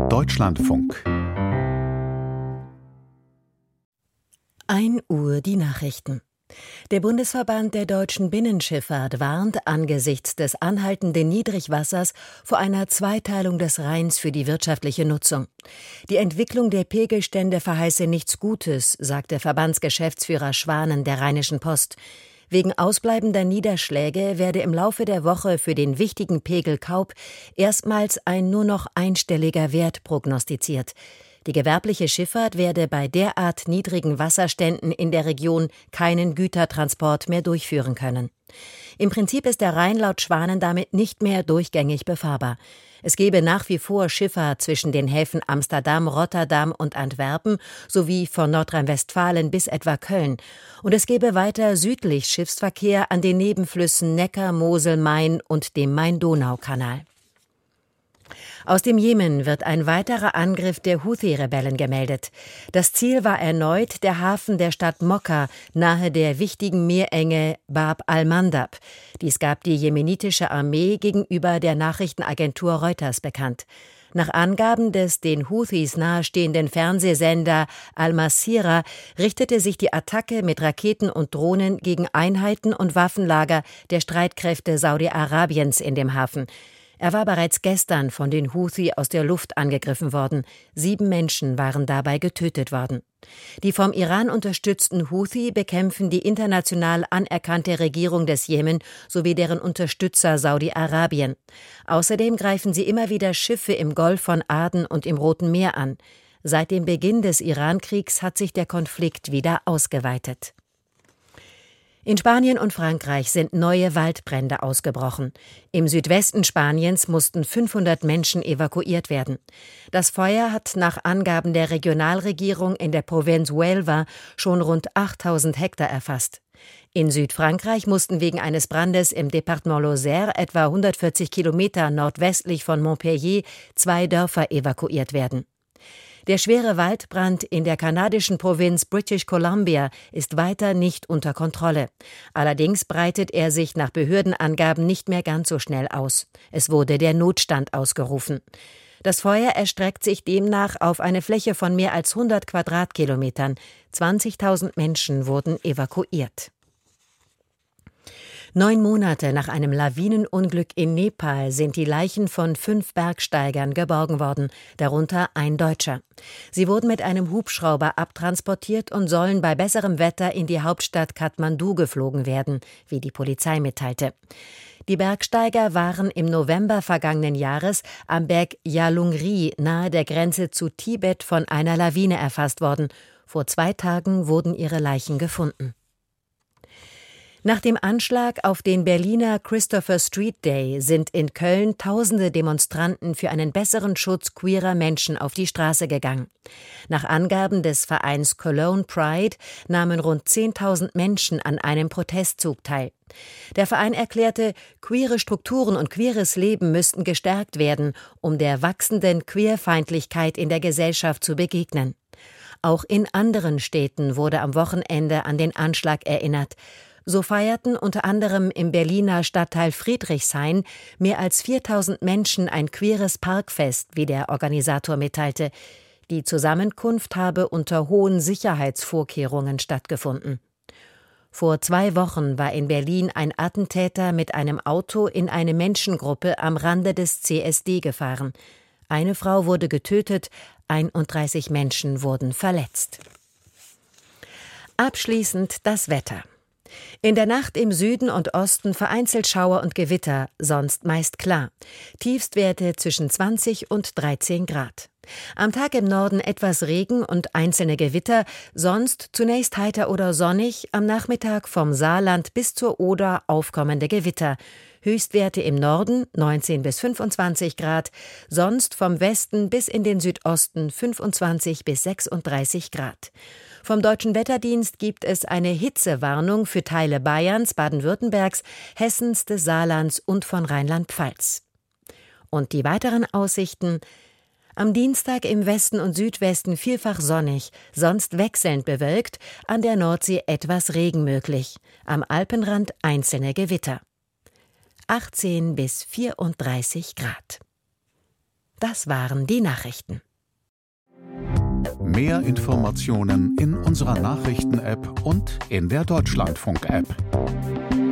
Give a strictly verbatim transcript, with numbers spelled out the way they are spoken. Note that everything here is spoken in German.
Deutschlandfunk. ein Uhr die Nachrichten. Der Bundesverband der deutschen Binnenschifffahrt warnt angesichts des anhaltenden Niedrigwassers vor einer Zweiteilung des Rheins für die wirtschaftliche Nutzung. Die Entwicklung der Pegelstände verheiße nichts Gutes, sagte Verbandsgeschäftsführer Schwanen der Rheinischen Post. Wegen ausbleibender Niederschläge werde im Laufe der Woche für den wichtigen Pegel Kaub erstmals ein nur noch einstelliger Wert prognostiziert. Die gewerbliche Schifffahrt werde bei derart niedrigen Wasserständen in der Region keinen Gütertransport mehr durchführen können. Im Prinzip ist der Rhein laut Schwanen damit nicht mehr durchgängig befahrbar. Es gebe nach wie vor Schifffahrt zwischen den Häfen Amsterdam, Rotterdam und Antwerpen sowie von Nordrhein-Westfalen bis etwa Köln. Und es gebe weiter südlich Schiffsverkehr an den Nebenflüssen Neckar, Mosel, Main und dem Main-Donau-Kanal. Aus dem Jemen wird ein weiterer Angriff der Houthi-Rebellen gemeldet. Das Ziel war erneut der Hafen der Stadt Mokka nahe der wichtigen Meerenge Bab al-Mandab. Dies gab die jemenitische Armee gegenüber der Nachrichtenagentur Reuters bekannt. Nach Angaben des den Houthis nahestehenden Fernsehsender Al-Masirah richtete sich die Attacke mit Raketen und Drohnen gegen Einheiten und Waffenlager der Streitkräfte Saudi-Arabiens in dem Hafen. Er war bereits gestern von den Houthi aus der Luft angegriffen worden. Sieben Menschen waren dabei getötet worden. Die vom Iran unterstützten Houthi bekämpfen die international anerkannte Regierung des Jemen sowie deren Unterstützer Saudi-Arabien. Außerdem greifen sie immer wieder Schiffe im Golf von Aden und im Roten Meer an. Seit dem Beginn des Iran-Kriegs hat sich der Konflikt wieder ausgeweitet. In Spanien und Frankreich sind neue Waldbrände ausgebrochen. Im Südwesten Spaniens mussten fünfhundert Menschen evakuiert werden. Das Feuer hat nach Angaben der Regionalregierung in der Provinz Huelva schon rund achttausend Hektar erfasst. In Südfrankreich mussten wegen eines Brandes im Departement Lozère, etwa hundertvierzig Kilometer nordwestlich von Montpellier, zwei Dörfer evakuiert werden. Der schwere Waldbrand in der kanadischen Provinz British Columbia ist weiter nicht unter Kontrolle. Allerdings breitet er sich nach Behördenangaben nicht mehr ganz so schnell aus. Es wurde der Notstand ausgerufen. Das Feuer erstreckt sich demnach auf eine Fläche von mehr als hundert Quadratkilometern. zwanzigtausend Menschen wurden evakuiert. Neun Monate nach einem Lawinenunglück in Nepal sind die Leichen von fünf Bergsteigern geborgen worden, darunter ein Deutscher. Sie wurden mit einem Hubschrauber abtransportiert und sollen bei besserem Wetter in die Hauptstadt Kathmandu geflogen werden, wie die Polizei mitteilte. Die Bergsteiger waren im November vergangenen Jahres am Berg Yalungri nahe der Grenze zu Tibet von einer Lawine erfasst worden. Vor zwei Tagen wurden ihre Leichen gefunden. Nach dem Anschlag auf den Berliner Christopher Street Day sind in Köln tausende Demonstranten für einen besseren Schutz queerer Menschen auf die Straße gegangen. Nach Angaben des Vereins Cologne Pride nahmen rund zehntausend Menschen an einem Protestzug teil. Der Verein erklärte, queere Strukturen und queeres Leben müssten gestärkt werden, um der wachsenden Queerfeindlichkeit in der Gesellschaft zu begegnen. Auch in anderen Städten wurde am Wochenende an den Anschlag erinnert. So feierten unter anderem im Berliner Stadtteil Friedrichshain mehr als viertausend Menschen ein queeres Parkfest, wie der Organisator mitteilte. Die Zusammenkunft habe unter hohen Sicherheitsvorkehrungen stattgefunden. Vor zwei Wochen war in Berlin ein Attentäter mit einem Auto in eine Menschengruppe am Rande des C S D gefahren. Eine Frau wurde getötet, einunddreißig Menschen wurden verletzt. Abschließend das Wetter. In der Nacht im Süden und Osten vereinzelt Schauer und Gewitter, sonst meist klar. Tiefstwerte zwischen zwanzig und dreizehn Grad. Am Tag im Norden etwas Regen und einzelne Gewitter, sonst zunächst heiter oder sonnig, am Nachmittag vom Saarland bis zur Oder aufkommende Gewitter. Höchstwerte im Norden neunzehn bis fünfundzwanzig Grad, sonst vom Westen bis in den Südosten fünfundzwanzig bis sechsunddreißig Grad. Vom Deutschen Wetterdienst gibt es eine Hitzewarnung für Teile Bayerns, Baden-Württembergs, Hessens, des Saarlands und von Rheinland-Pfalz. Und die weiteren Aussichten: Am Dienstag im Westen und Südwesten vielfach sonnig, sonst wechselnd bewölkt, an der Nordsee etwas Regen möglich, am Alpenrand einzelne Gewitter. achtzehn bis vierunddreißig Grad. Das waren die Nachrichten. Mehr Informationen in unserer Nachrichten-App und in der Deutschlandfunk-App.